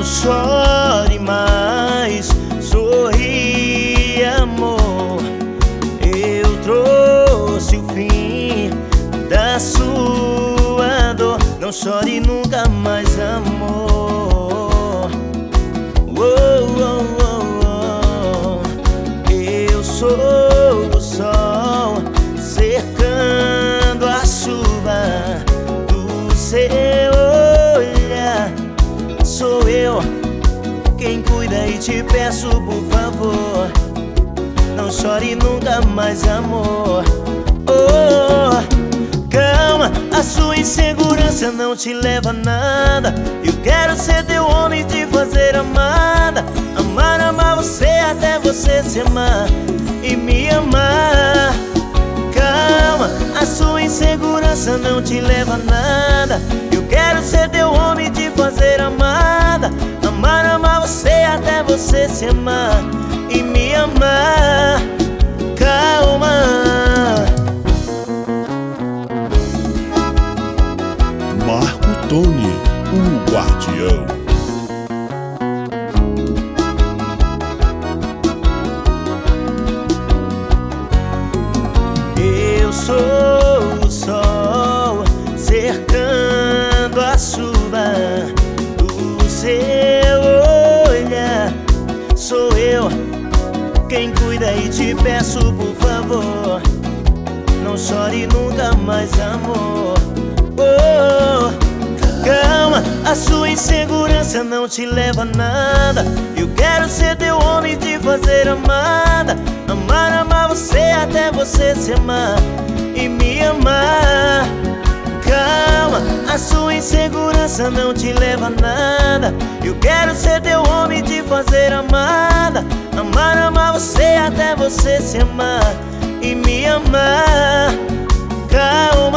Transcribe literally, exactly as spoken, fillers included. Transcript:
Não chore mais, sorri, amor. Eu trouxe o fim da sua dor. Não chore nunca mais, amor. Oh, oh, oh, oh. Eu sou o sol cercando a chuva do seu olhar. Sou eu quem cuida e te peço, por favor, não chore nunca mais, amor. Oh, calma, a sua insegurança não te leva a nada. Eu quero ser teu homem, te fazer amada. Amar, amar você até você se amar e me amar. Calma, a sua insegurança não te leva a nada. Eu quero ser teu homem, te fazer amada. Amar, amar você até você se amar e me amar. Calma. Marco Tony, o guardião. Eu sou o sol cercando a chuva do seu olhar. Sou eu quem cuida e te peço, por favor, não chore nunca mais, amor. Oh, calma, a sua insegurança não te leva a nada. Eu quero ser teu homem, te fazer amada. Amar, amar você até você se amar e me amar. Calma, a sua insegurança não te leva a nada. Eu quero ser teu homem, te fazer amada. Amar, amar você até você se amar e me amar. Calma.